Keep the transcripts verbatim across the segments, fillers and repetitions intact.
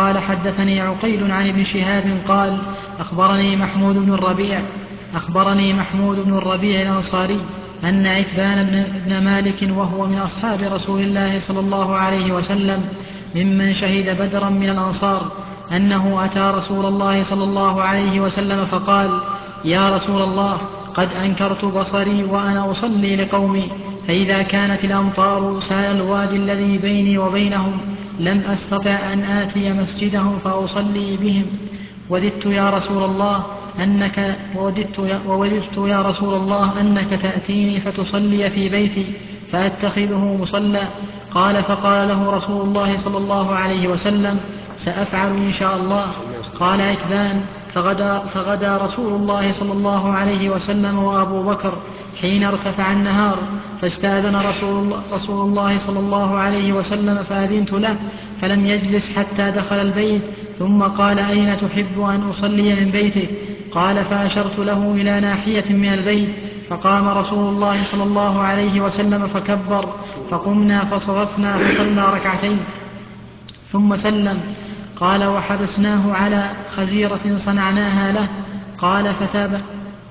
قال حدثني عقيل عن ابن شهاب قال أخبرني محمود بن الربيع أخبرني محمود بن الربيع الأنصاري أن عتبان بن مالك وهو من أصحاب رسول الله صلى الله عليه وسلم ممن شهد بدرا من الأنصار أنه أتى رسول الله صلى الله عليه وسلم فقال يا رسول الله قد أنكرت بصري وأنا أصلي لقومي فإذا كانت الأمطار سال الوادي الذي بيني وبينهم لم أستطع أن آتي مسجدهم فأصلي بهم وددت يا رسول الله أنك ووددت يا, ووددت يا رسول الله أنك تأتيني فتصلي في بيتي فأتخذه مصلى. قال فقال له رسول الله صلى الله عليه وسلم سأفعل إن شاء الله. قال عتبان فغدا, فغدا رسول الله صلى الله عليه وسلم وأبو بكر حين ارتفع النهار فاستأذن رسول الله, رسول الله صلى الله عليه وسلم فأذنت له فلم يجلس حتى دخل البيت ثم قال أين تحب أن أصلي من بيتك؟ قال فأشرت له إلى ناحية من البيت فقام رسول الله صلى الله عليه وسلم فكبر فقمنا فصرفنا فصلى ركعتين ثم سلم. قال وحبسناه على خزيرة صنعناها له. قال فتاب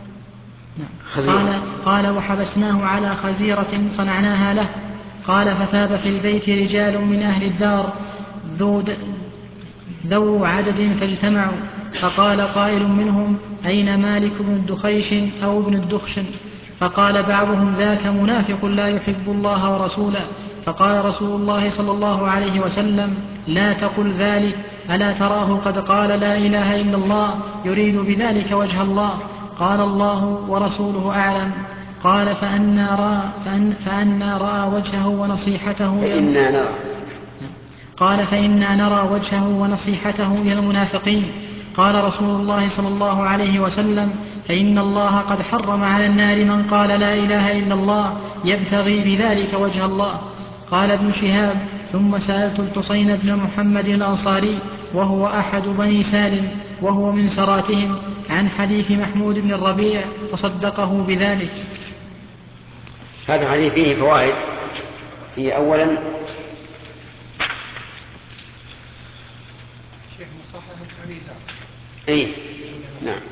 قال, قال وحبسناه على خزيرة صنعناها له. قال فثاب في البيت رجال من أهل الدار ذو, ذو عدد فاجتمعوا فقال قائل منهم أين مالك بن الدخيش أو ابن الدخشن؟ فقال بعضهم ذاك منافق لا يحب الله ورسوله. فقال رسول الله صلى الله عليه وسلم لا تقل ذلك ألا تراه قد قال لا إله إلا الله يريد بذلك وجه الله؟ قال الله ورسوله أعلم. قال فأنا رأى, فأن فأنا رأى وجهه ونصيحته فإنا نرى قال فإنا نرى وجهه ونصيحته إلى المنافقين. قال رسول الله صلى الله عليه وسلم فإن الله قد حرم على النار من قال لا إله إلا الله يبتغي بذلك وجه الله. قال ابن شهاب ثم سألت الحصين بن محمد الأنصاري وهو أحد بني سالم وهو من سراتهم عن حديث محمود بن الربيع فصدقه بذلك. هذا الحديث فيه فوائد. هي أولا شيخ مصحح الحديث اي نعم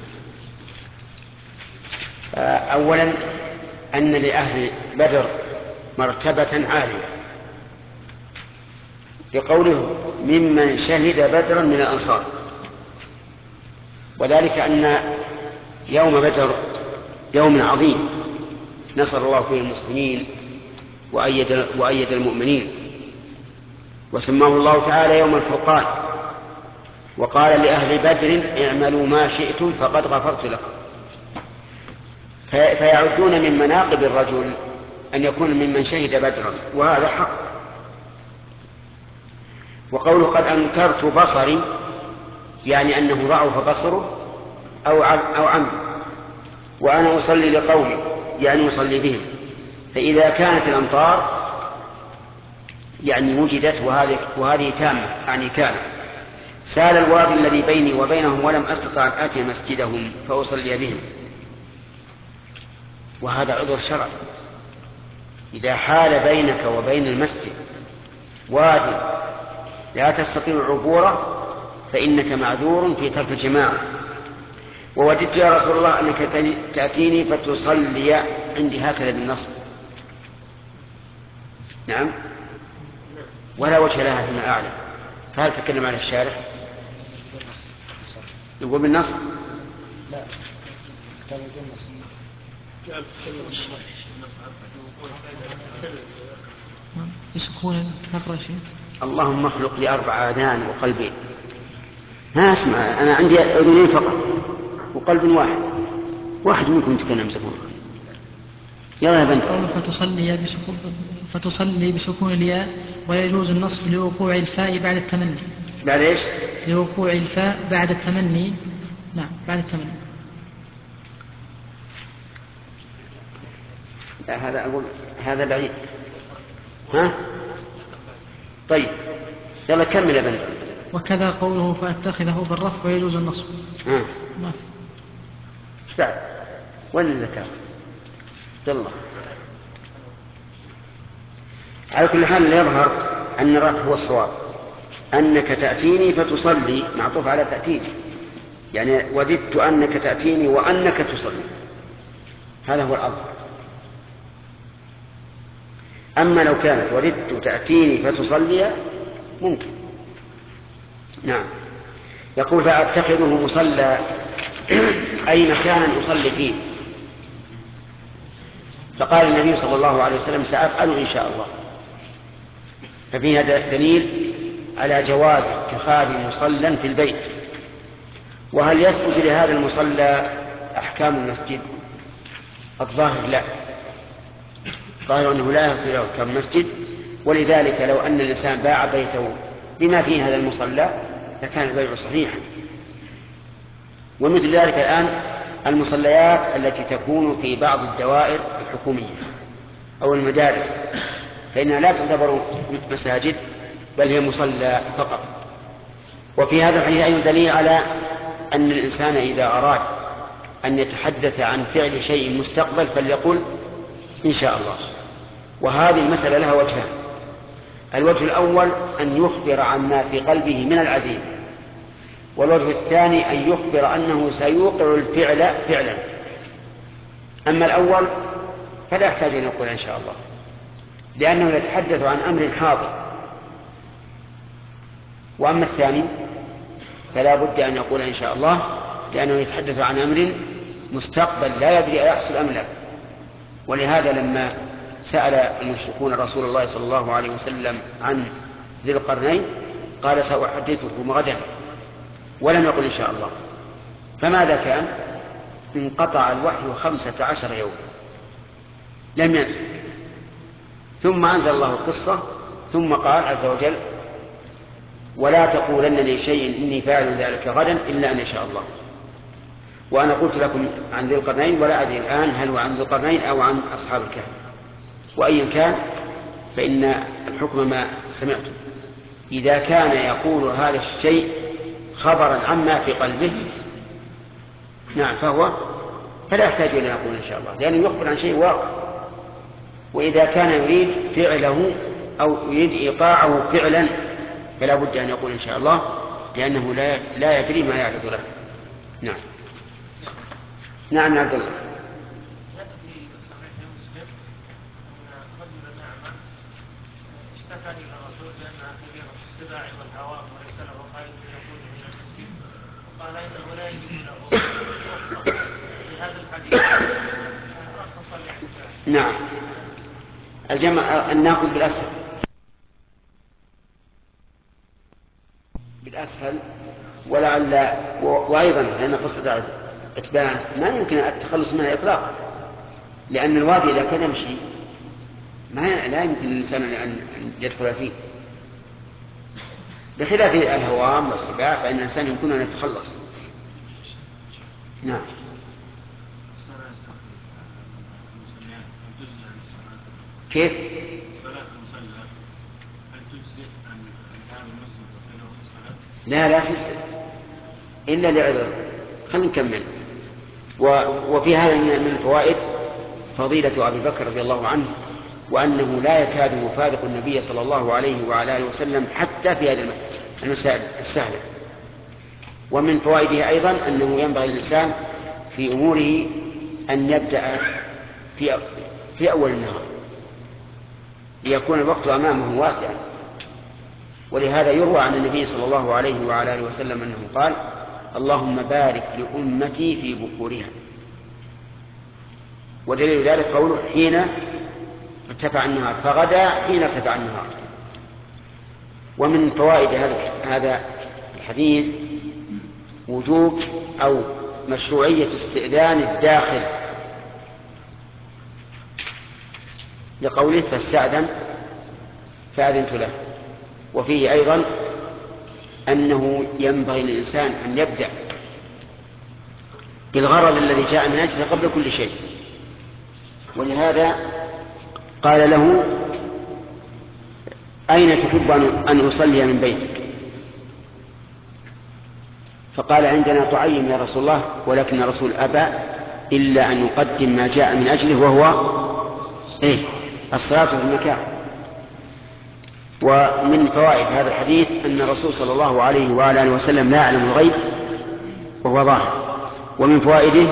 أولا أن لأهل بدر مرتبة عالية لقوله ممن شهد بدرا من الأنصار، وذلك أن يوم بدر يوم عظيم نصر الله فيه المسلمين وأيد, وأيد المؤمنين، وسماه الله تعالى يوم الفرقان، وقال لأهل بدر اعملوا ما شئتم فقد غفرت لكم. فيعدون من مناقب الرجل أن يكون ممن شهد بدرا، وهذا حق. وقوله قد أنكرت بصري يعني أنه ضعف بصره أو عمي، وأنا أصلي لقومي يعني أصلي بهم. فإذا كانت الأمطار يعني وجدت وهذه, وهذه تامة يعني كانت سال الوادي الذي بيني وبينهم ولم أستطع أن آتي مسجدهم فأصلي بهم، وهذا عذر شرعي. إذا حال بينك وبين المسجد وادي لا تستطيع عبوره فإنك معذور في ترك الجماعة. ووددت يا رسول الله أنك تأتيني فتصلي عندي هكذا بالنصب. نعم، ولا وجه لها فيما أعلم. فهل تكلم عن الشارع؟ يقول بالنصب؟ لا، كان يقول بالنصب. يسكون نفرشي. اللهم اخلق لي أربع آذان وقلبين. ها اسمع، أنا عندي أذنين فقط وقلب واحد، واحد منكم يتكلم زبون. يلا يا بنت. فتصلي بسكون فتصلي بسكون الياء، ويجوز النصب لوقوع الفاء بعد التمني. بعد ايش؟ لوقوع الفاء بعد التمني. نعم، بعد التمني. لا، هذا أقول هذا بعيد. ها؟ طيب يلا كمل يا بنت. وكذا قوله فأتخذه بالرفع ويجوز النصب. ها؟ ما ايش بعد؟ وين الذكاء؟ يلا. على كل حال يظهر أن الرفع هو الصواب، أنك تأتيني فتصلي معطوف على تأتيني، يعني وددت أنك تأتيني وأنك تصلي، هذا هو الأظهر. أما لو كانت وددت تأتيني فتصلي ممكن. نعم. يقول فأتخذه مصلى أي مكانا أصلي فيه. فقال النبي صلى الله عليه وسلم سأفعل إن شاء الله. ففي هذا دليل على جواز اتخاذ مصلى في البيت. وهل يثبت لهذا المصلى أحكام المسجد؟ الظاهر لا، قالوا أنه لا يثبت له أحكام المسجد، ولذلك لو أن الإنسان باع بيته بما فيه هذا المصلى لكان البيع صحيحا. ومثل ذلك الآن المصليات التي تكون في بعض الدوائر الحكومية أو المدارس فإنها لا تعتبر مساجد بل هي مصلى فقط. وفي هذا الحديث أيضا دليل على أن الإنسان إذا أراد أن يتحدث عن فعل شيء مستقبل فليقل إن شاء الله. وهذه المسألة لها وجهان: الوجه الأول أن يخبر عما في قلبه من العزيمة، والوجه الثاني أن يخبر أنه سيوقع الفعل فعلا. أما الأول فلا يحتاج أن يقول إن شاء الله، لأنه يتحدث عن أمر حاضر. وأما الثاني فلا بد أن يقول إن شاء الله، لأنه يتحدث عن أمر مستقبل لا يدري أيحصل أم لا. ولهذا لما سأل المشركون رسول الله صلى الله عليه وسلم عن ذي القرنين قال سأحدثكم غدا، ولم يقل إن شاء الله. فماذا كان؟ انقطع الوحي خمسة عشر يوم لم ينزل، ثم أنزل الله القصة، ثم قال عز وجل ولا تقولن لشيء إني فاعل ذلك غدا إلا أن يشاء الله. وأنا قلت لكم عن ذي القرنين ولا أدري الآن هل هو عن ذي القرنين أو عن أصحاب الكهف، وأيا كان فإن الحكم ما سمعته. إذا كان يقول هذا الشيء خبرا عما في قلبه نعم فهو فلا يحتاج إلى أن يقول إن شاء الله، لأنه يخبر عن شيء واقع. وإذا كان يريد فعله أو يريد إيقاعه فعلا فلا بد أن يقول إن شاء الله، لأنه لا لا يدري ما يعرض له. نعم. نعم يا عبد الله. نعم الجمع أن نأخذ بالأسهل بالأسهل ولعل وأيضا لأن قصة إتبان ما يمكن التخلص منها إطلاقا، لأن الوادي إذا كان يمشي ما لا يمكن الإنسان أن يدخل فيه، بخلاف الهوام والسباع فإن الإنسان يمكن أن يتخلص. نعم. كيف؟ لا لا تجزئ إلا لعذر. خلينا نكمل. وفي هذا من الفوائد فضيلة أبي بكر رضي الله عنه، وأنه لا يكاد يفارق النبي صلى الله عليه وعلى آله وسلم حتى في هذه المسائل السهلة. ومن فوائده أيضا أنه ينبغي للإنسان في أموره أن يبدأ في في أول النهار ليكون الوقت أمامه واسعا. ولهذا يروى عن النبي صلى الله عليه وعلى آله وسلم أنه قال اللهم بارك لأمتي في بكورها. ودليل ذلك قوله حين ارتفع النهار، فغدا حين ارتفع النهار. ومن فوائد هذا الحديث وجوب أو مشروعية استئذان الداخل لقوله فاستأذن فأذنت له. وفيه أيضا أنه ينبغي للإنسان أن يبدأ بالغرض الذي جاء من أجله قبل كل شيء. ولهذا قال له أين تحب أن أصلي من بيتك؟ فقال عندنا طعيم يا رسول الله، ولكن الرسول أبى إلا أن يقدم ما جاء من أجله وهو إيه؟ الصلاة في المكان. ومن فوائد هذا الحديث أن الرسول صلى الله عليه وعلى آله وسلم لا يعلم الغيب وهو ظاهر. ومن فوائده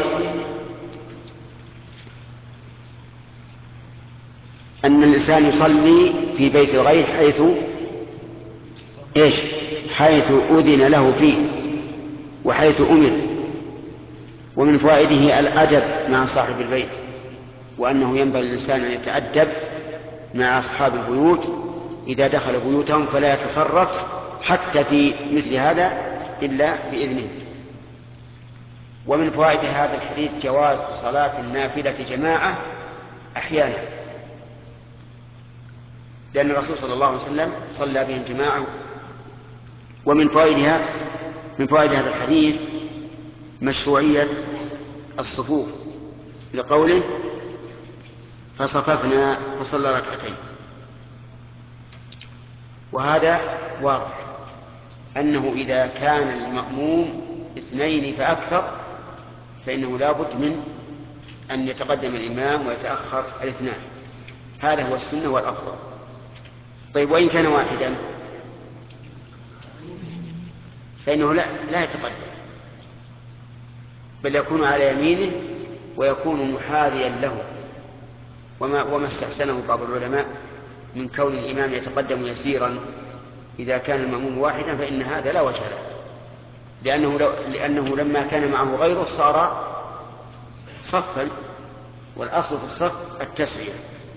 أن الإنسان يصلي في بيت الغير حيث إيش حيث أذن له فيه وحيث أمر. ومن فوائده الأدب مع صاحب البيت، وأنه ينبغي للإنسان أن يتأدب مع أصحاب البيوت إذا دخل بيوتهم، فلا يتصرف حتى في مثل هذا إلا بإذنه. ومن فوائد هذا الحديث جواز صلاة النافلة جماعة أحيانا، لأن الرسول صلى الله عليه وسلم صلى بهم جماعة. ومن فوائدها من فوائد هذا الحديث مشروعية الصفوف، لقوله فصففنا فصلى ركعتين. وهذا واضح أنه إذا كان المأموم اثنين فأكثر فإنه لا بد من أن يتقدم الإمام ويتأخر الاثنان، هذا هو السنة والأفضل. طيب وإن كان واحدا فإنه لا, لا يتقدم، بل يكون على يمينه ويكون محاذيا له. وما, وما استحسنه بعض العلماء من كون الإمام يتقدم يسيرا إذا كان المأموم واحدا، فإن هذا لا وجه له، لأنه, لو لأنه لما كان معه غيره صار صفا، والأصل في الصف التسوية.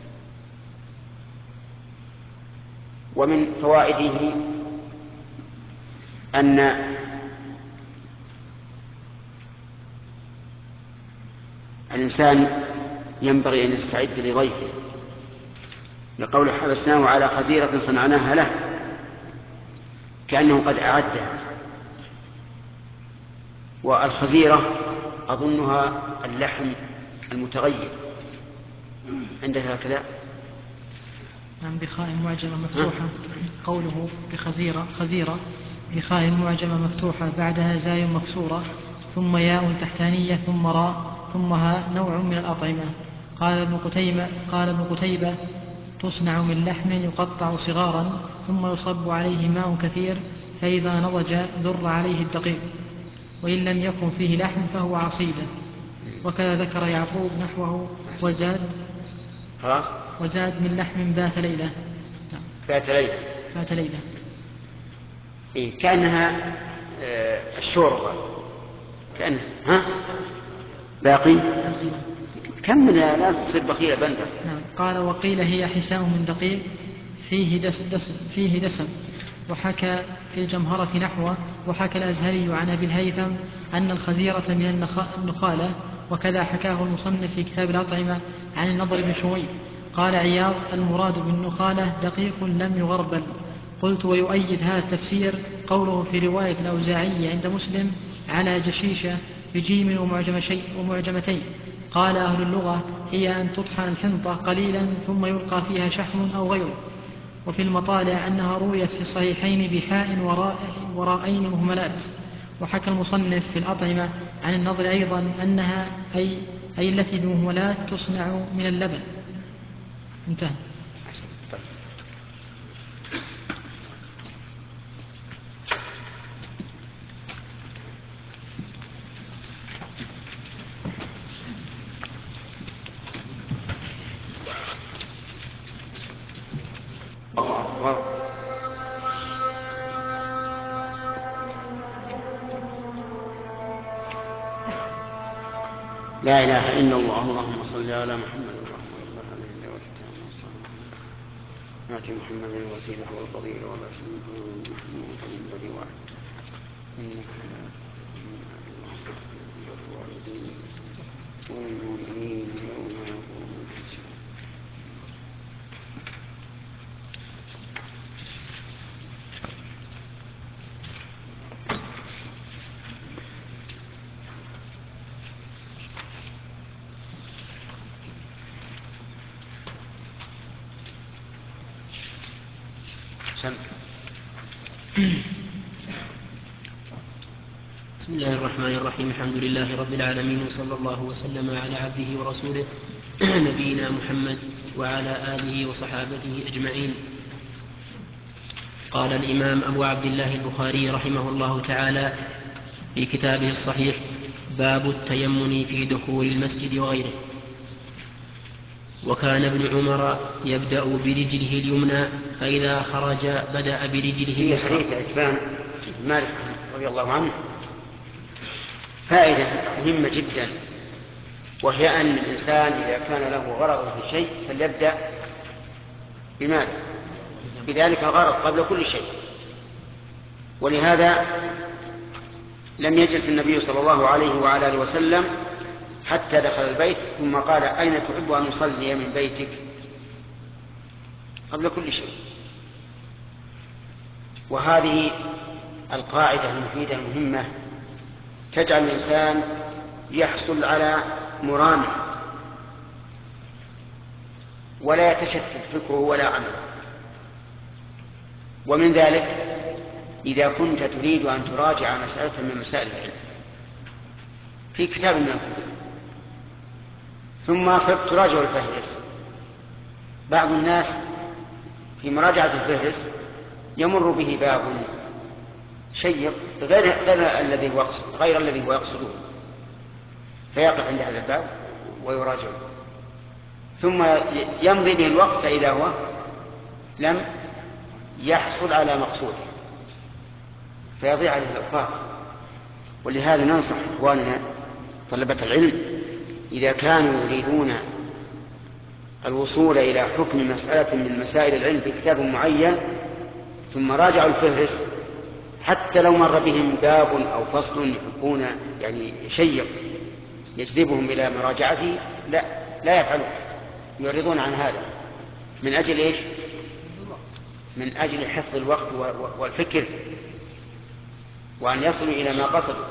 ومن فوائده أن الإنسان ينبغي أن يستعد لضيفه، لقول حبسناه على خزيرة صنعناها له، كأنه قد أعدها. والخزيرة أظنها اللحم المتغير، عندك هكذا؟ نعم، بخاء معجمة مفتوحة. قوله بخزيرة خزيرة بخاء معجمة مفتوحة بعدها زاي مكسورة ثم ياء تحتانية ثم راء ثم ها، نوع من الأطعمة. قال ابن قتيبة قال ابن قتيبة تصنع من لحم يقطع صغارا ثم يصب عليه ماء كثير، فإذا نضج ذر عليه الدقيق، وإن لم يكن فيه لحم فهو عصيدة. وكذا ذكر يعقوب نحوه وزاد وزاد من لحم بات ليلة. بات ليلة بات ليلة إيه، كأنها آه الشوربة، كأنها ها باقي كم من لا تصير بخيلة بندر. نعم. قال وقيل هي حساء من دقيق فيه دس دس فيه دسم. وحكى في الجمهرة نحوه. وحكى الأزهري عن أبي الهيثم أن الخزيرة من النخالة، وكذا حكاه المصنف في كتاب الأطعمة عن النضر بن شويب. قال عياض المراد بالنخالة دقيق لم يغربل. قلت ويؤيد هذا التفسير قوله في رواية الأوزاعي عند مسلم على جشيشة بجيم ومعجمتين. قال أهل اللغة هي أن تطحن الحنطة قليلا ثم يلقى فيها شحم أو غيره. وفي المطالع أنها رويت في الصحيحين بحاء وراء وراءين مهملات. وحكى المصنف في الأطعمة عن النضر أيضا أنها أي, أي التي بمهملات تصنع من اللبن. انتهى. لا إله إلا الله. اللهم صل على محمد. آت محمد الوسيلة والفضيلة والأسلام محمود الذي وعد إنك الوالدين والمؤمنين يوم يقوم الحساب. بسم الله الرحمن الرحيم. الحمد لله رب العالمين، وصلى الله وسلم على عبده ورسوله نبينا محمد وعلى آله وصحابته أجمعين. قال الإمام أبو عبد الله البخاري رحمه الله تعالى في كتابه الصحيح: باب التيمم في دخول المسجد وغيره. وكان ابن عمر يبدأ برجله اليمنى، فإذا خرج بدأ برجله في اليسرى. حديث عتبان بن مالك رضي الله عنه فائدة مهمة جدا، وهي أن الإنسان إذا كان له غرض في شيء فليبدأ بماذا؟ بذلك الغرض قبل كل شيء. ولهذا لم يجلس النبي صلى الله عليه وعلى آله وسلم حتى دخل البيت ثم قال: أين تحب أن نصلي من بيتك؟ قبل كل شيء. وهذه القاعدة المفيدة المهمة تجعل الإنسان يحصل على مرامه ولا يتشتت فكره ولا عمله. ومن ذلك إذا كنت تريد أن تراجع مسألة من مسائل العلم في كتاب من الكتب ثم صرت تراجع الفهرس، بعض الناس في مراجعة الفهرس يمر به باب شيق غير, غير الذي هو يقصد غير الذي هو يقصده، فيقف عند هذا الباب ويراجعه، ثم يمضي به الوقت فإذا هو لم يحصل على مقصوده فيضيع عليه الأوقات. ولهذا ننصح إخواننا طلبة العلم إذا كانوا يريدون الوصول إلى حكم مسألة من مسائل العلم في كتاب معين ثم راجعوا الفهرس، حتى لو مر بهم باب أو فصل يحبون يعني شيق يجذبهم إلى مراجعته، لا لا يفعلون، يعرضون عن هذا. من أجل إيش؟ من أجل حفظ الوقت والفكر وأن يصلوا إلى ما قصدوا.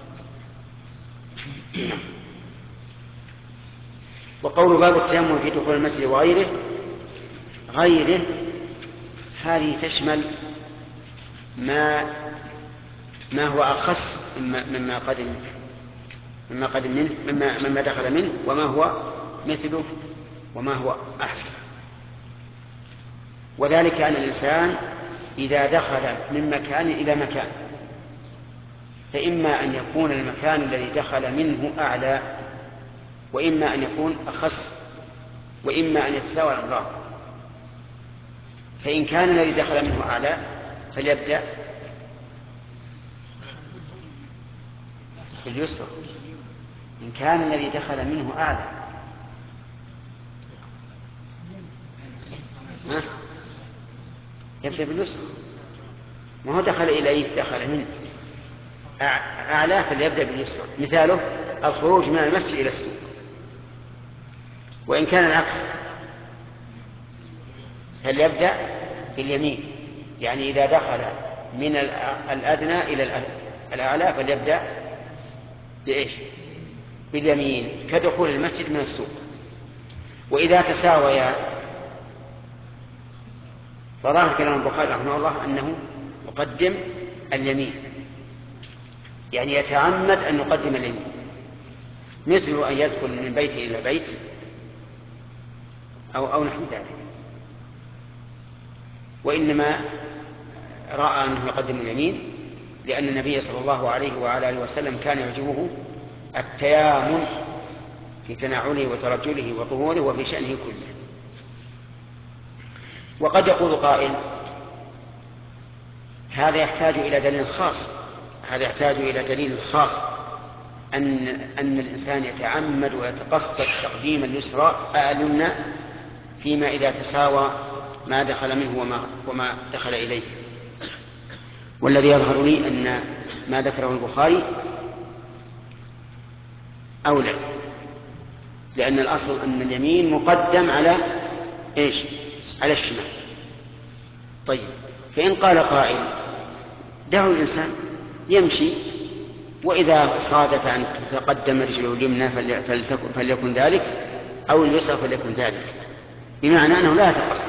وقول باب التيمم في دخول المسجد وغيره، غيره هذه تشمل ما ما هو أخص مما قدم مما قدم منه مما, مما دخل منه، وما هو مثله وما هو أحسن. وذلك أن الإنسان إذا دخل من مكان إلى مكان فإما أن يكون المكان الذي دخل منه أعلى، وإما أن يكون أخص، وإما أن يتساوى الأمران. فإن كان الذي دخل منه أعلى فليبدأ باليسر، إن كان الذي دخل منه أعلى يبدأ باليسر، ما هو دخل إليه دخل منه أعلى فليبدأ باليسر. مثاله الخروج من المسجد إلى السوق. وإن كان العكس فليبدأ باليمين، يعني إذا دخل من الأدنى إلى الأعلى فليبدأ بإيش؟ باليمين، كدخول المسجد من السوق. وإذا تساويا فظاهر كلام البخاري رحمه الله أنه يقدم اليمين، يعني يتعمد أن يقدم اليمين، مثل أن يدخل من بيت إلى بيت أو, أو نحو ذلك. وإنما رأى أنه يقدم اليمين لأن النبي صلى الله عليه وعلى آله وسلم كان يعجبه التيامن في تنعله وترجله وطهوره وفي شأنه كله. وقد يقول قائل هذا يحتاج إلى دليل خاص، هذا يحتاج إلى دليل خاص أن أن الإنسان يتعمد ويتقصد تقديم اليسرى اليمنى فيما إذا تساوى ما دخل منه وما, وما دخل إليه. والذي يظهر لي أن ما ذكره البخاري أولى، لأن الأصل أن اليمين مقدم على إيش؟ على الشمال. طيب، فإن قال قائل دعوا الإنسان يمشي، وإذا صادف أن تقدم رجله اليمنى فليكن ذلك، أو اليسرى فليكن ذلك، بمعنى أنه لا يتقصد.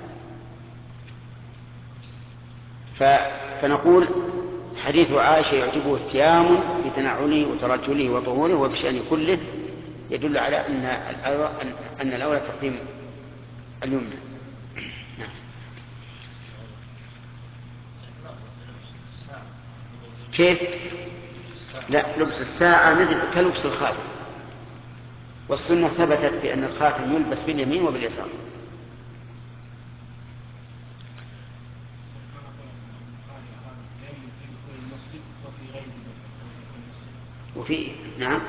فنقول حديث عائشة يعجبه التيامن في تنعله وترجله وطهوره وبشأنه كله يدل على أن الأولى, أن الأولى تقديم اليمنى. كيف؟ لا، لبس الساعة مثل كلبس الخاتم، والسنة ثبتت بأن الخاتم يلبس باليمين وباليسار. وفي نعم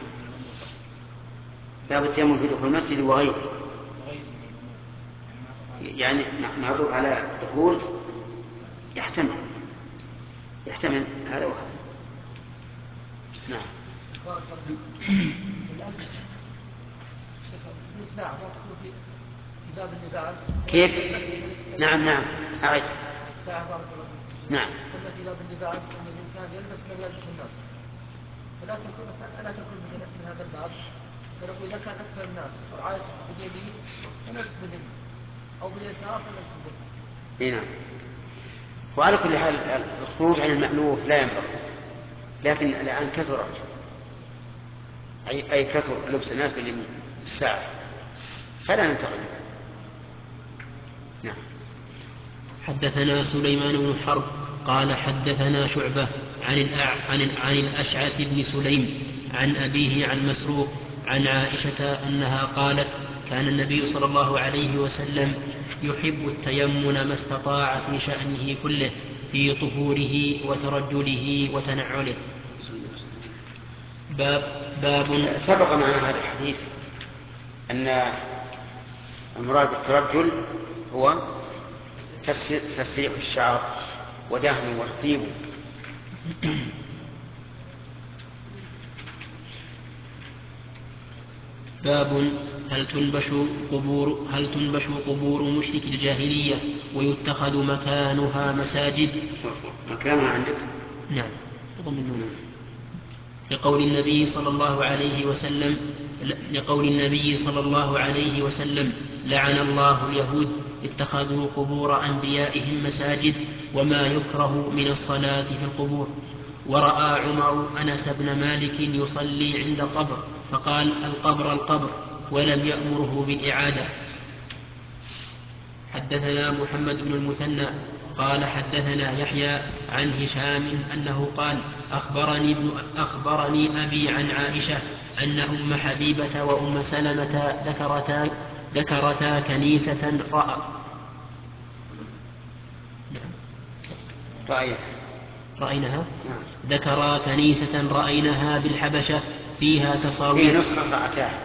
باب التيمم في دخول المسجد وغيره، يعني معروف على دخول يحتمل يحتمل هذا وهذا. نعم. كيف؟ نعم نعم أعد. نعم. قلنا في باب اللباس أن الإنسان يلبس ما يلبس الناس، فلا تكون ألا تكون من هذا الباب. فنقول إذا كان أكثر الناس رعاية باليمين فنلبس باليمين، أو باليسار فنلبس باليسار. نعم. وعلى كل حال الخروج عن المألوف لا ينبغي، لكن الآن كثرت أي, أي كثر لبس الناس باليمين الساعة، فلا ننتقل. نعم. حدثنا سليمان بن حرب قال حدثنا شعبة عن الأع... عن عن الأشعث بن سليم عن أبيه عن مسروق عن عائشة أنها قالت كان النبي صلى الله عليه وسلم يحب التيمن ما استطاع في شأنه كله، في طهوره وترجله وتنعله. باب باب سبق معنا هذا الحديث أن المراد بالترجل هو تسريح الشعر ودهنه وتطيبه. باب هل تنبش قبور هل تنبش قبور مشرك الجاهلية ويتخذ مكانها مساجد؟ مكانها عندك؟ نعم. لقول النبي صلى الله عليه وسلم لقول النبي صلى الله عليه وسلم لعن الله اليهود اتخذوا قبور أنبيائهم مساجد، وما يكره من الصلاة في القبور. ورأى عمر أنس بن مالك يصلي عند قبر فقال القبر القبر، ولم يأمره بالإعادة. حدثنا محمد بن المثنى قال حدثنا يحيى عن هشام أنه قال أخبرني, ابن أخبرني أبي عن عائشة أن أم حبيبة وأم سلمة ذكرتا, ذكرتا كنيسة رأى رأيها رأينها ذكرا كنيسة رأينها بالحبشة فيها تصاوير. هي نسخة رأتاها.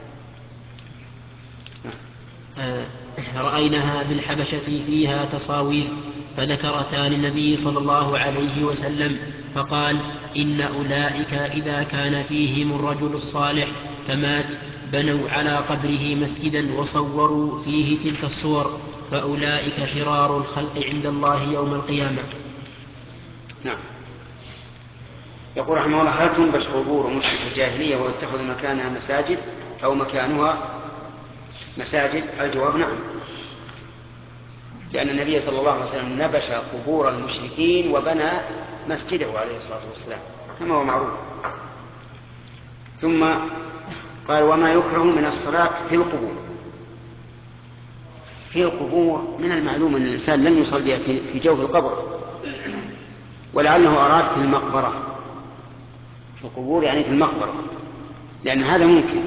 آه رأينها بالحبشة فيها تصاوير، فذكرتا للنبي صلى الله عليه وسلم فقال إن أولئك إذا كان فيهم الرجل الصالح فمات بنوا على قبره مسجدا وصوروا فيه تلك الصور، فأولئك شرار الخلق عند الله يوم القيامة. نعم. يقول رحمه الله هل تنبش قبور مشرك الجاهلية ويتخذ مكانها مساجد أو مكانها مساجد؟ الجواب نعم، لأن النبي صلى الله عليه وسلم نبش قبور المشركين وبنى مسجده عليه الصلاة والسلام كما هو معروف. ثم قال وما يكره من الصلاة في القبور. في القبور من المعلوم أن الإنسان لن يصلي في جوف القبر، ولعله أراد في المقبرة، في القبور يعني في المقبرة، لأن هذا ممكن.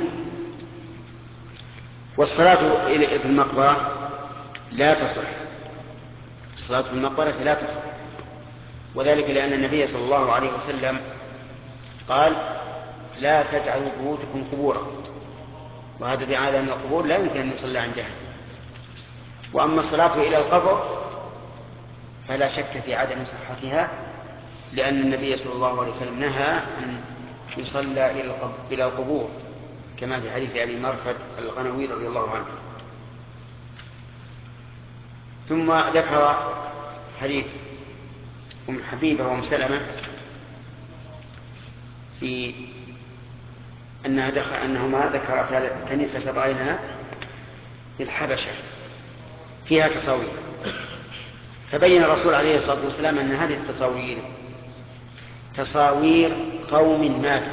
والصلاة في المقبرة لا تصح، الصلاة في المقبرة لا تصح، وذلك لأن النبي صلى الله عليه وسلم قال لا تجعلوا بيوتكم قبورا، وهذا دعاء أن القبور لا يمكن أن يصلى عندها. وأما الصلاة إلى القبر فلا شك في عدم صحتها، لأن النبي صلى الله عليه وسلم نهى أن يصلى إلى القبور كما في حديث أبي مرثد الغنوي رضي الله عنه. ثم ذكر حديث أم حبيبة وأم سلمة في أنها دخل أنهما ذكر كنيسة رأينها بالحبشة فيها تصاوير، فبين الرسول عليه الصلاة والسلام أن هذه التصاوير تصاوير قوم ماتوا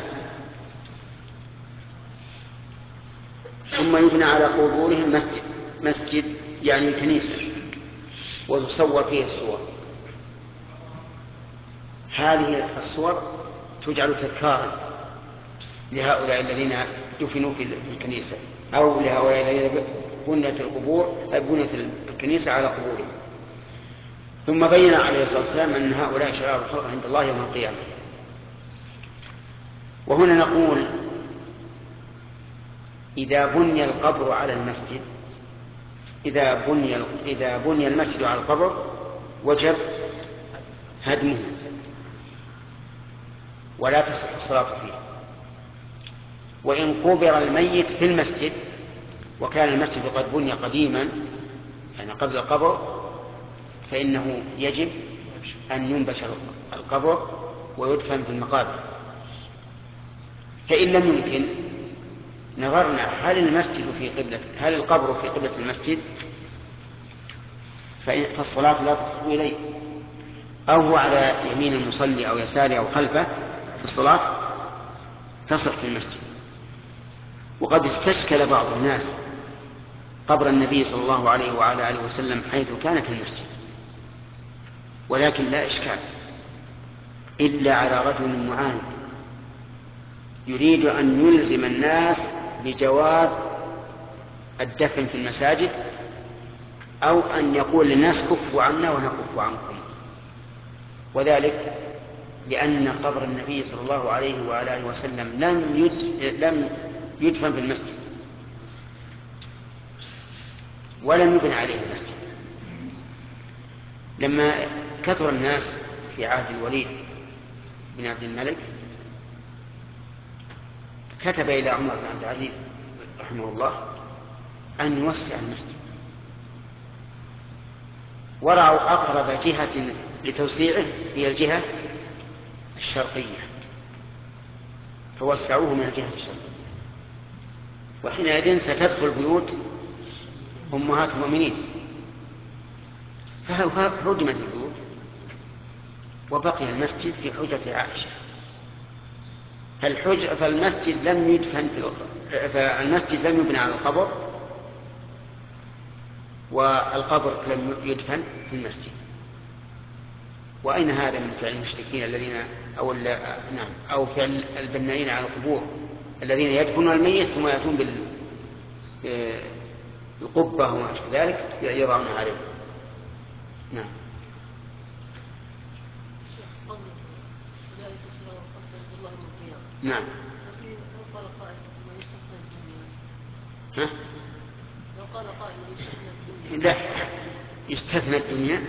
ثم يبنى على قبورهم مسجد مسجد يعني كنيسة وتصور فيه الصور. هذه الصور تجعل تذكارا لهؤلاء الذين دفنوا في الكنيسة، أو لهؤلاء الذين بنيت القبور بنيت الكنيسة على قبورهم. ثم بين عليه الصلاة والسلام أن هؤلاء شرار الخلق عند الله يوم القيامة. وهنا نقول إذا بني القبر على المسجد إذا بني إذا بني المسجد على القبر وجب هدمه ولا تصح الصلاة فيه. وإن قبر الميت في المسجد وكان المسجد قد بني قديما يعني قبل القبر فإنه يجب أن ينبش القبر ويدفن في المقابر. فإن لم يمكن نظرنا هل المسجد في قبلة هل القبر في قبلة المسجد فالصلاة لا تصح إليه، أو هو على يمين المصلي أو يساره أو خلفه الصلاة تصح في المسجد. وقد استشكل بعض الناس قبر النبي صلى الله عليه وعلى آله وسلم حيث كان في المسجد، ولكن لا إشكال إلا على رجل معاند يريد أن يلزم الناس بجواز الدفن في المساجد، أو أن يقول للناس كفوا عنا ونكف عنكم. وذلك لأن قبر النبي صلى الله عليه وعلى آله وسلم لم لم يدفن في المسجد ولم يبنى عليه المسجد. لما كثر الناس في عهد الوليد بن عبد الملك كتب إلى عمر بن عبد العزيز رحمه الله أن يوسع المسجد، ورعوا أقرب جهة لتوسيعه هي الجهة الشرقية فوسعوه من الجهة الشرقية. وحينئذ ستدخل بيوت أمهات المؤمنين فهدمت البيوت وبقي المسجد في حجرة عائشة. فالمسجد لم يدفن في الأرض، فالمسجد لم يبنى على القبر والقبر لم يدفن في المسجد. وأين هذا من فعل المشركين الذين أو نعم أو فعل البنائين على القبور الذين يدفنون الميت ثم يأتون بالقبة وما أشبه ذلك يضعونها عليه. نعم. نعم. ها؟ لو قال قائل يستثنى لا يستثنى الدنيا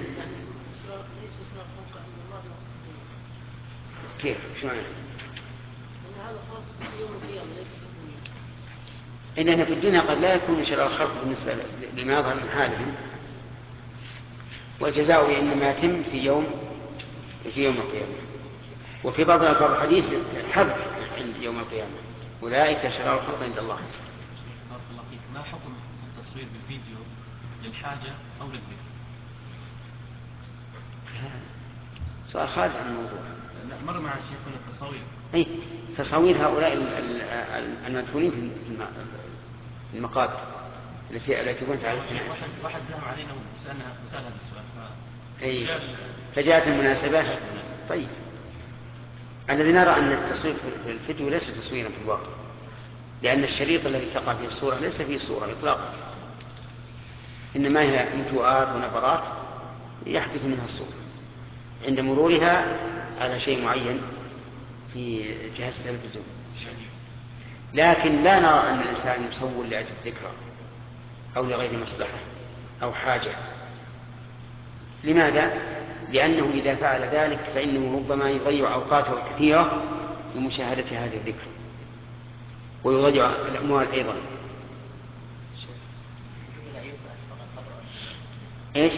كيف؟ شلون؟ لأن هذا خاص بيوم القيامة ليس في الدنيا. إننا في الدنيا قد لا يكون شرار الخلق بالنسبة لما يظهر من حالهم، والجزاء إنما يتم في يوم في يوم القيامة. وفي بعض الألفاظ الحديث حذف عند يوم القيامة أولئك شرار الخلق عند الله. بارك الله فيك. ما حكم التصوير بالفيديو للحاجة أو للذكر؟ سؤال خارج عن الموضوع. مر مع الشيخ من التصاوير. أي تصاوير هؤلاء المدفونين في المقابر التي التي كنت على الكنائس. واحد زعم علينا وسألنا وسأل هذا السؤال. أي فجاءت المناسبة. طيب الذي نرى أن التصوير في الفيديو ليس تصويرا في الواقع، لأن الشريط الذي تقع فيه الصورة ليس فيه صورة إطلاقا، إنما هي انتوءات ونبرات يحدث منها الصورة عند مرورها على شيء معين في جهاز التلفزيون. لكن لا نرى أن الإنسان يصور لأجل الذكرى أو لغير مصلحة أو حاجة. لماذا؟ لأنه إذا فعل ذلك فإنه ربما يضيع أوقاته الكثيرة لمشاهدة هذه الذكرى ويضيع الأموال أيضا. إيش؟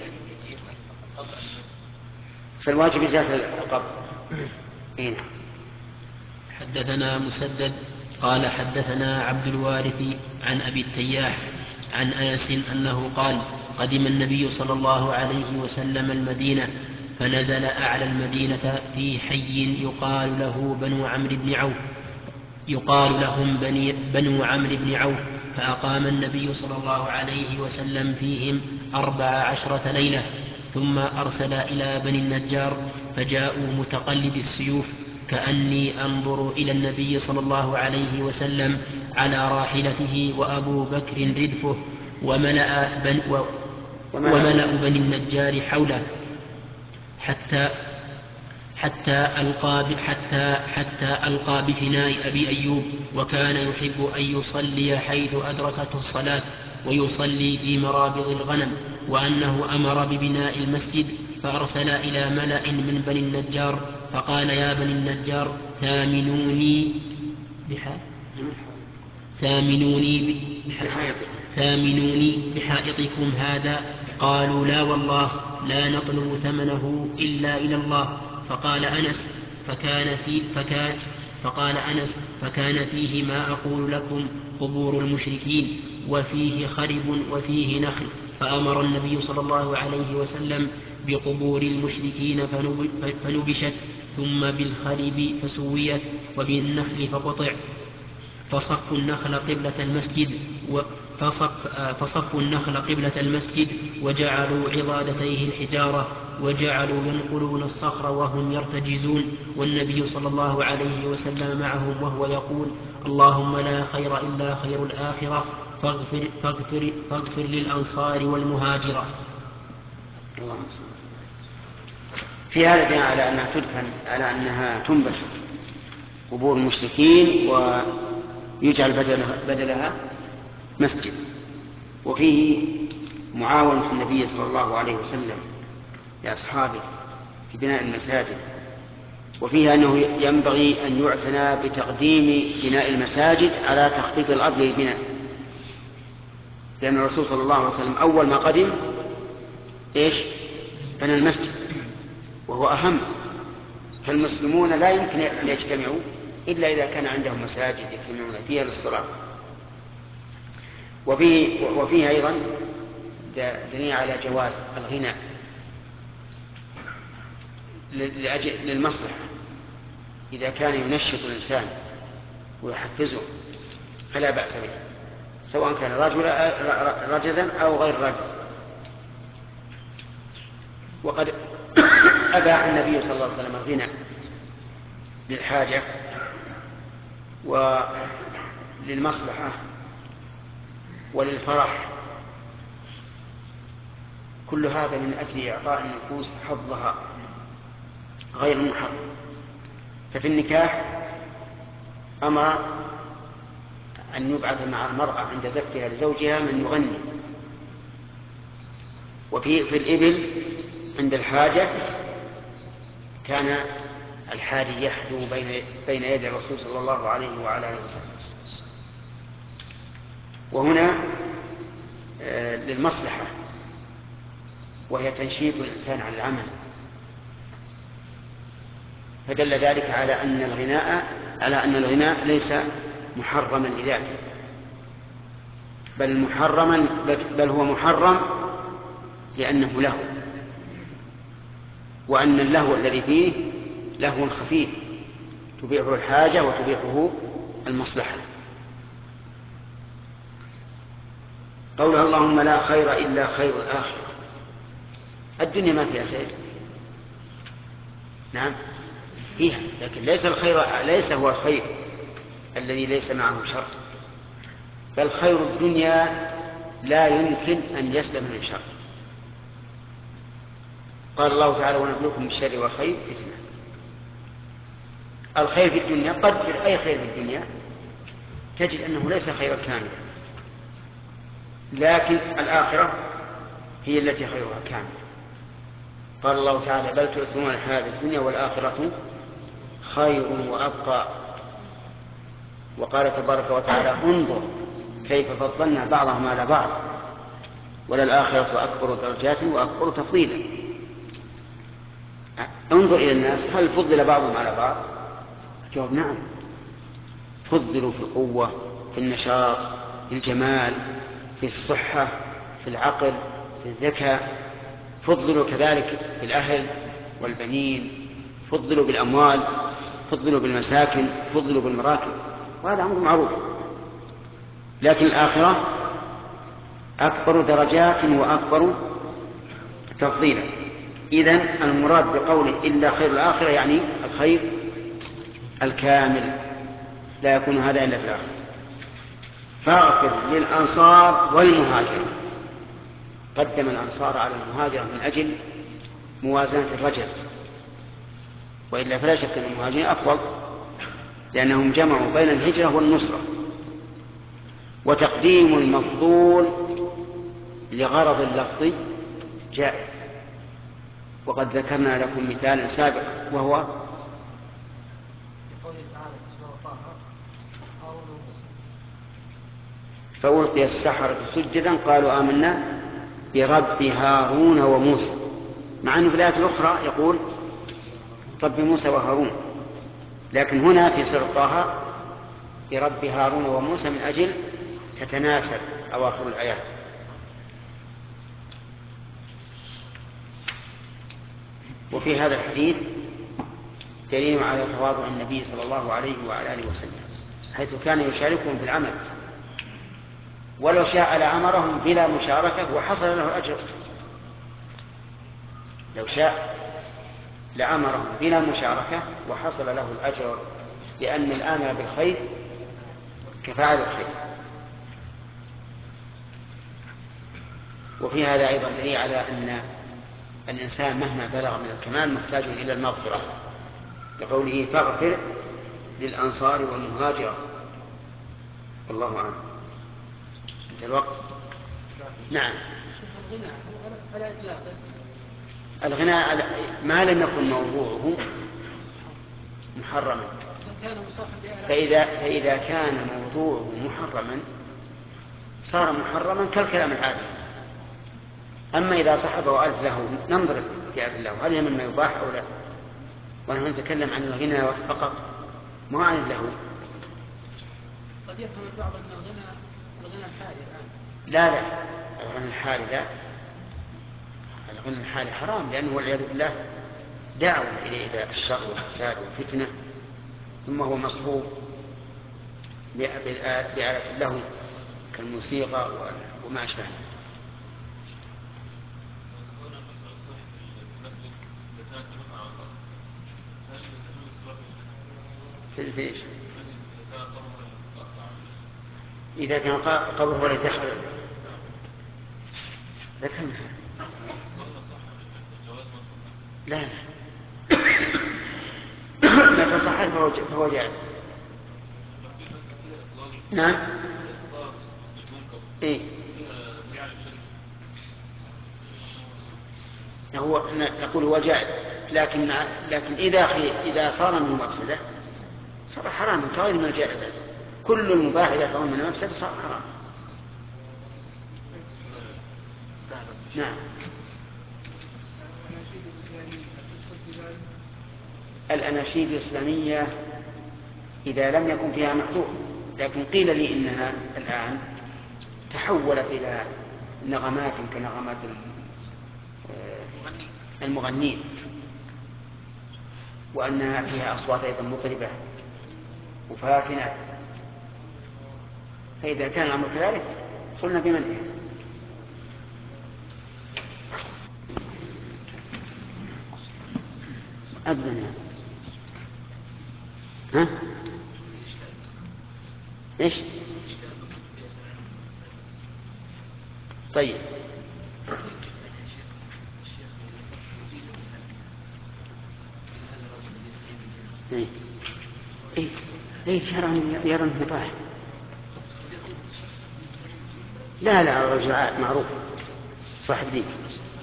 فالواجب إزالة القبر. إيه؟ حدثنا مسدد قال حدثنا عبد الوارث عن أبي التياح عن أنس أنه قال قدم النبي صلى الله عليه وسلم المدينة فنزل أعلى المدينة في حي يقال له بنو عمرو بن عوف يقال لهم بني بنو عمرو بن عوف فأقام النبي صلى الله عليه وسلم فيهم أربع عشرة ليلة ثم أرسل إلى بني النجار فجاءوا متقلب السيوف كأني أنظر إلى النبي صلى الله عليه وسلم على راحلته وأبو بكر ردفه وملأ بن و وملأ بني النجار حوله حتى حتى ألقى حتى حتى ألقى بفناء أبي أيوب، وكان يحب أن يصلي حيث أدركته الصلاة ويصلي في مرابض الغنم، وأنه أمر ببناء المسجد فأرسل إلى ملأ من بني النجار فقال يا بني النجار ثامنوني بحا ثامنوني ثامنوني بحائطكم هذا. قالوا لا والله لا نطلب ثمنه إلا إلى الله. فقال أنس فكان, في فكان, فقال أنس فكان فيه ما أقول لكم قبور المشركين وفيه خرب وفيه نخل، فأمر النبي صلى الله عليه وسلم بقبور المشركين فنبشت، ثم بالخرب فسويت، وبالنخل فقطع، فصفوا النخل قبلة المسجد فصف فصفوا النخل قبلة المسجد وجعلوا عضادتيه الحجارة، وجعلوا ينقلون الصخر وهم يرتجزون، والنبي صلى الله عليه وسلم معهم وهو يقول اللهم لا خير إلا خير الآخرة فاغفر, فاغفر, فاغفر للأنصار والمهاجرة. في هذا دليل على أنها تدفن، على أنها تنبش قبور المشركين ويجعل بدلها, بدلها مسجد. وفيه معاونة النبي صلى الله عليه وسلم لأصحابه في بناء المساجد، وفيها أنه ينبغي أن يعتنى بتقديم بناء المساجد على تخطيط الأرض للبناء، لأن الرسول صلى الله عليه وسلم أول ما قدم إيش؟ بنى المسجد، وهو أهم. فالمسلمون لا يمكن أن يجتمعوا إلا إذا كان عندهم مساجد يجتمعون فيها للصلاة. وفيه, وفيه أيضا دليل على جواز الغناء لأجل للمصلحة، إذا كان ينشط الإنسان ويحفزه فلا بأس به، سواء كان رجلا رجزا أو غير راجز. وقد أباح النبي صلى الله عليه وسلم الغناء للحاجة وللمصلحة وللفرح، كل هذا من أجل إعطاء النفوس حظها غير المحرم. ففي النكاح أمر أن يبعث مع المرأة عند زفها لزوجها من يغني. وفي في الإبل عند الحاجة كان الحادي يحدو بين بين يدي الرسول صلى الله عليه وعلى آله وسلم. وهنا آه للمصلحة، وهي تنشيط الإنسان على العمل، فدل ذلك على أن الغناء على أن الغناء ليس محرما لذاته، بل محرما بل هو محرم لأنه له، وأن اللهو الذي فيه لهو خفيف تبيحه الحاجة وتبيحه المصلحة. قولها اللهم لا خير إلا خير الآخرة، الدنيا ما فيها خير، نعم فيها، لكن ليس الخير ليس هو الخير الذي ليس معه شر، بل خير الدنيا لا يمكن أن يسلم من شر. قال الله تعالى ونبلوكم بالشر والخير فتنة. الخير في الدنيا قدر أي خير في الدنيا تجد أنه ليس خيرا كاملا، لكن الآخرة هي التي خيرها كامل. قال الله تعالى بل تؤثرون الحياة الدنيا والآخرة خير وأبقى. وقال تبارك وتعالى انظر كيف فضلنا بعضهم على بعض وللآخرة أكبر درجات وأكبر تفضيلا. انظر إلى الناس، هل فضل بعضهم على بعض؟ جواب نعم، فضلوا في القوة، في النشاط، في الجمال، في الصحة، في العقل، في الذكاء، فضلوا كذلك في الأهل والبنين، فضلوا بالأموال، فضلوا بالمساكن، فضلوا بالمراكب، وهذا أمر معروف. لكن الآخرة أكبر درجات وأكبر تفضيلا. إذن المراد بقوله إلا خير الآخرة يعني الخير الكامل، لا يكون هذا إلا في الآخرة. فاغفر للأنصار والمهاجرين، قدم الأنصار على المهاجرة من أجل موازنة الرجل، وإلا فلا شك أن المهاجرين أفضل لأنهم جمعوا بين الهجرة والنصرة. وتقديم المفضول لغرض اللفظ جائز، وقد ذكرنا لكم مثالا سابقا وهو فألقي السحرة سجدا قالوا آمنا برب هارون وموسى، مع أنه في الآية الأخرى يقول رب موسى وهارون، لكن هنا في سورة طه برب هارون وموسى من أجل تتناسب أواخر الآيات. وفي هذا الحديث دليل على تواضع النبي صلى الله عليه وعلى آله وسلم، حيث كان يشاركهم في العمل، ولو شاء لأمرهم بلا مشاركة وحصل له أجر. لو شاء لأمرهم بلا مشاركة وحصل له الأجر، لأن الآمر بالخير كفاعل الخير. وفي هذا أيضا دليل على أن الإنسان مهما بلغ من الكمال محتاج إلى المغفرة، لقوله فاغفر للأنصار والمهاجرة. الله أعلم. انتهى الوقت. نعم. الغناء ما لم يكن موضوعه محرما، فإذا, فإذا كان موضوعه محرما صار محرما كالكلام العادي. أما إذا صحبه ألف له ننظر في ألف له هل هي مما يباح أو لا، ونحن نتكلم عن الغنى فقط ما عن له. قد يفهم البعض أن الغنى الغنى الحالي الآن. لا لا، الغنى الحالي لا، الغنى الحالي حرام، لأنه والعياذ بالله دعوة إلى الشر والفساد والفتنة، ثم هو مصحوب بآلة له كالموسيقى وما أشبه. في في إيش؟ إذا كان قبره ولا يتخذ ذكرنا لا لا ما تصحت فهو جائز. نعم. إيه؟ هو نقول هو جائز، لكن لكن إذا إذا صار منه مفسدة صار حراما كغير من الجائزات. كل المباح إذا صار منه مفسدة صار حرام. نعم. الأناشيد الإسلامية إذا لم يكن فيها محذور، لكن قيل لي إنها الآن تحولت إلى نغمات كنغمات المغنين، وأنها فيها أصوات أيضا مطربة وفاتنة، فإذا كان الأمر كذلك قلنا بمنعها. أبدا. ها؟ إيش؟ طيب. إيه إيه إيه يرى أنه مباح. لا لا، الرجل معروف صاحب دين،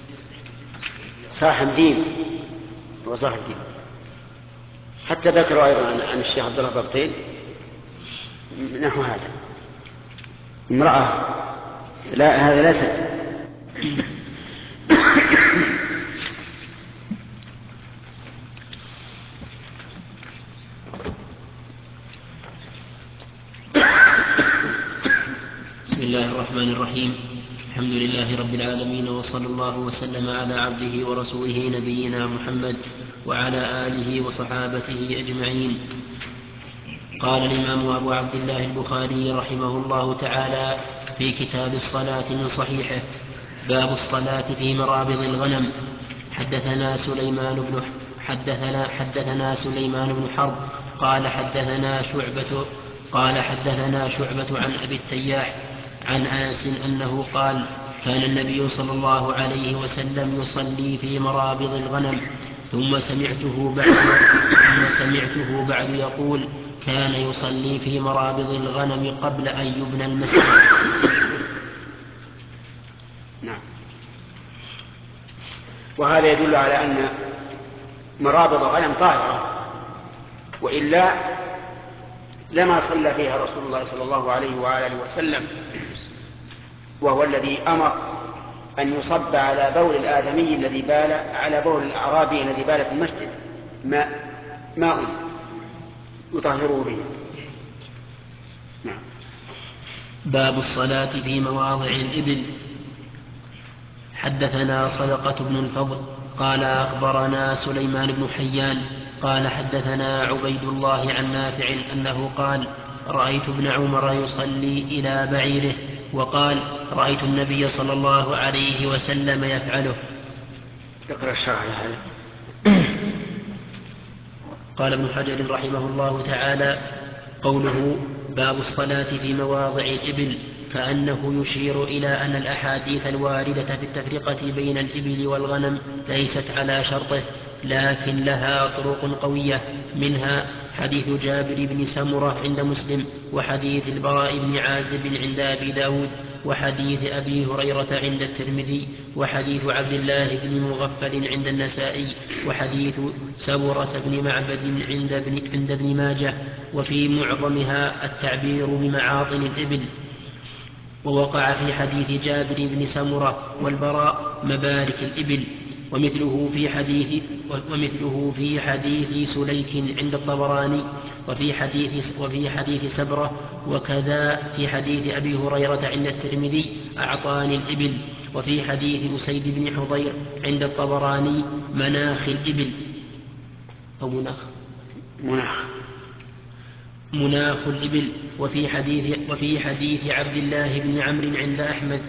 صاحب دين هو صاحب دين. حتى ذكروا أيضا عن الشيخ عبد الله بابطيل نحو هذا. امرأة لا، هذا لا سد. بسم الله الرحمن الرحيم. الحمد لله رب العالمين، وصلى الله وسلم على عبده ورسوله نبينا محمد وعلى آله وصحابته أجمعين. قال الإمام أبو عبد الله البخاري رحمه الله تعالى في كتاب الصلاة من صحيحه: باب الصلاة في مرابض الغنم. حدثنا سليمان بن حدثنا حدثنا سليمان بن حرب قال حدثنا شعبة قال حدثنا شعبة عن أبي التياح عن أنس أنه قال كان النبي صلى الله عليه وسلم يصلي في مرابض الغنم ثم سمعته بعد ثم سمعته بعد يقول كان يصلي في مرابض الغنم قبل أن يبنى المسجد. نعم. وهذا يدل على أن مرابض الغنم طاهرة، وإلا لما صلى فيها رسول الله صلى الله عليه وآله وسلم، وهو الذي أمر أن يصب على بول الآدمي الذي بال على بول الأعرابي الذي بال في المسجد ماء ماء يطهره به. نعم. باب الصلاة في مواضع الإبل. حدثنا صدقة بن الفضل قال أخبرنا سليمان بن حيان قال حدثنا عبيد الله عن نافع أنه قال رأيت ابن عمر يصلي إلى بعيره، وقال رأيت النبي صلى الله عليه وسلم يفعله. اقرأ الشرح هذا. قال ابن حجر رحمه الله تعالى قوله باب الصلاة في مواضع الإبل كأنه يشير إلى أن الأحاديث الواردة في التفرقة بين الإبل والغنم ليست على شرطه، لكن لها طرق قوية، منها حديث جابر بن سمرة عند مسلم، وحديث البراء بن عازب عند أبي داود، وحديث أبي هريرة عند الترمذي، وحديث عبد الله بن مغفل عند النسائي، وحديث سمرة بن معبد عند ابن, عند ابن ماجه. وفي معظمها التعبير بمعاطن الإبل. ووقع في حديث جابر بن سمرة والبراء مبارك الإبل، ومثله في حديث ومثله في حديث سليك عند الطبراني، وفي حديث وفي حديث سبرة، وكذا في حديث أبي هريرة عند الترمذي أعطاني الإبل، وفي حديث أسيد بن حضير عند الطبراني مناخ الإبل أو مناخ مناخ مناخ الإبل. وفي حديث وفي حديث عبد الله بن عمرو عند أحمد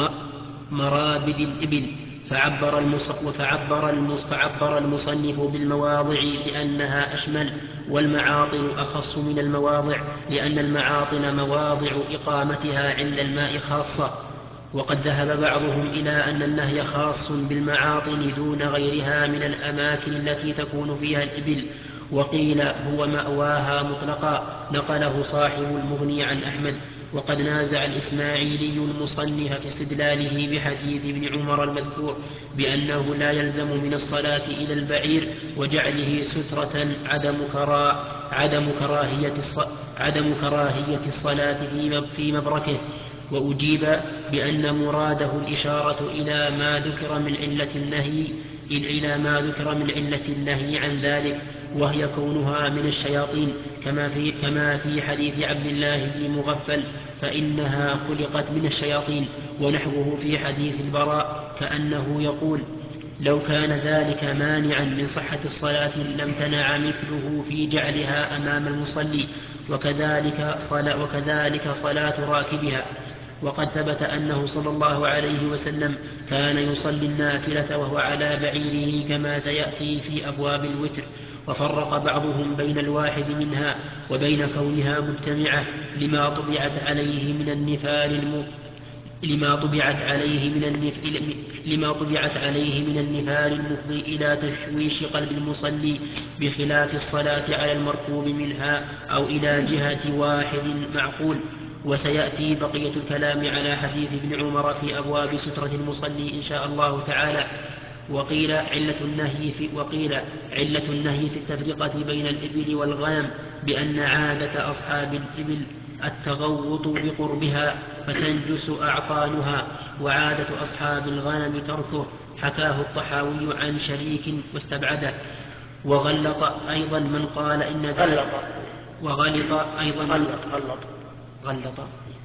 مرابد الإبل. فعبر المصنف فعبر فعبر المصنف بالمواضع لأنها أشمل، والمعاطن أخص من المواضع، لأن المعاطن مواضع إقامتها عند الماء خاصة. وقد ذهب بعضهم إلى أن النهي خاص بالمعاطن دون غيرها من الأماكن التي تكون فيها الإبل، وقيل هو مأواها مطلقا، نقله صاحب المغني عن أحمد. وقد نازع الإسماعيلي المصنف في استدلاله بحديث ابن عمر المذكور بأنه لا يلزم من الصلاة إلى البعير وجعله سترة عدم, كرا عدم, كراهية, عدم كراهية الصلاة في مبركه. وأجيب بأن مراده الإشارة إلى ما ذكر من علة النهي إلى ما ذكر من علة النهي عن ذلك، وهي كونها من الشياطين، كما في, كما في حديث عبد الله بن مغفل فإنها خلقت من الشياطين، ونحوه في حديث البراء كأنه يقول لو كان ذلك مانعا من صحة الصلاة لامتنع مثله في جعلها أمام المصلي، وكذلك صلاة, وكذلك صلاة راكبها. وقد ثبت أنه صلى الله عليه وسلم كان يصلي النافلة وهو على بعيره كما سيأتي في أبواب الوتر. وفرق بعضهم بين الواحد منها وبين كونها مجتمعة لما طبعت عليه من النفال الم... لما طبعت عليه من النف... لما طبعت عليه من النفال المفضي إلى تشويش قلب المصلي، بخلاف الصلاة على المركوب منها أو إلى جهة واحد معقول. وسيأتي بقية الكلام على حديث ابن عمر في أبواب سترة المصلي إن شاء الله تعالى. وقيل علة النهي في, وقيل علة النهي في التفرقة بين الإبل والغنم بأن عادة أصحاب الإبل التغوط بقربها فتنجس أعطانها، وعادة أصحاب الغنم تركه، حكاه الطحاوي عن شريك واستبعده. وغلط أيضا من قال إن ذلك وغلط أيضا غلط غلط غلط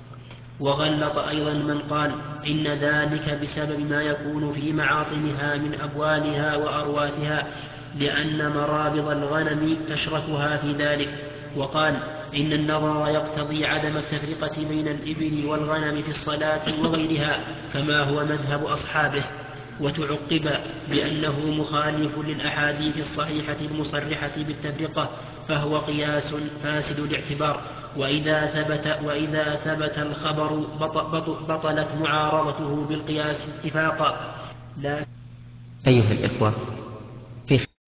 وغلط أيضا من قال إن ذلك بسبب ما يكون في معاطنها من أبوالها وأرواتها، لأن مرابض الغنم تشركها في ذلك. وقال إن النظر يقتضي عدم التفرقة بين الإبل والغنم في الصلاة وغيرها، كما هو مذهب أصحابه. وتعقب بأنه مخالف للأحاديث الصحيحة المصرحة بالتفرقة فهو قياس فاسد الاعتبار. وإذا ثبت, وإذا ثبت الخبر بطلت معارضته بالقياس اتفاقا. لا أيها الإخوة،